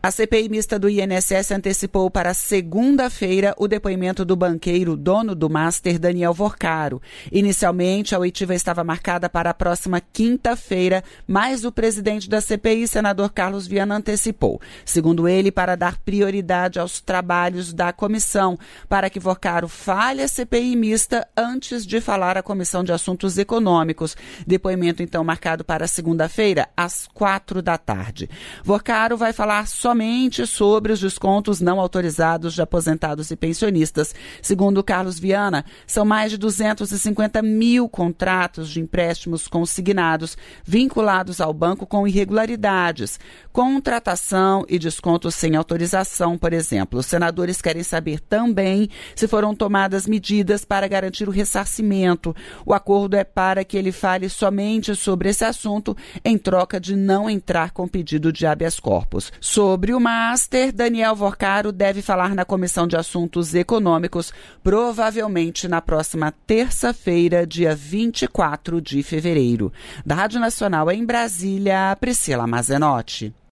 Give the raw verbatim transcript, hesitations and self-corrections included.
A C P I mista do I N S S antecipou para segunda-feira o depoimento do banqueiro dono do Master, Daniel Vorcaro. Inicialmente, a oitiva estava marcada para a próxima quinta-feira, mas o presidente da C P I, senador Carlos Viana, antecipou. Segundo ele, para dar prioridade aos trabalhos da comissão, para que Vorcaro fale a C P I mista antes de falar à Comissão de Assuntos Econômicos. Depoimento, então, marcado para segunda-feira, às quatro da tarde. Vorcaro vai falar só somente sobre os descontos não autorizados de aposentados e pensionistas. Segundo Carlos Viana, são mais de duzentos e cinquenta mil contratos de empréstimos consignados vinculados ao banco com irregularidades, contratação e descontos sem autorização, por exemplo. Os senadores querem saber também se foram tomadas medidas para garantir o ressarcimento. O acordo é para que ele fale somente sobre esse assunto em troca de não entrar com pedido de habeas corpus. Sobre Sobre o Master, Daniel Vorcaro deve falar na Comissão de Assuntos Econômicos, provavelmente na próxima terça-feira, dia vinte e quatro de fevereiro. Da Rádio Nacional em Brasília, Priscila Mazenotti.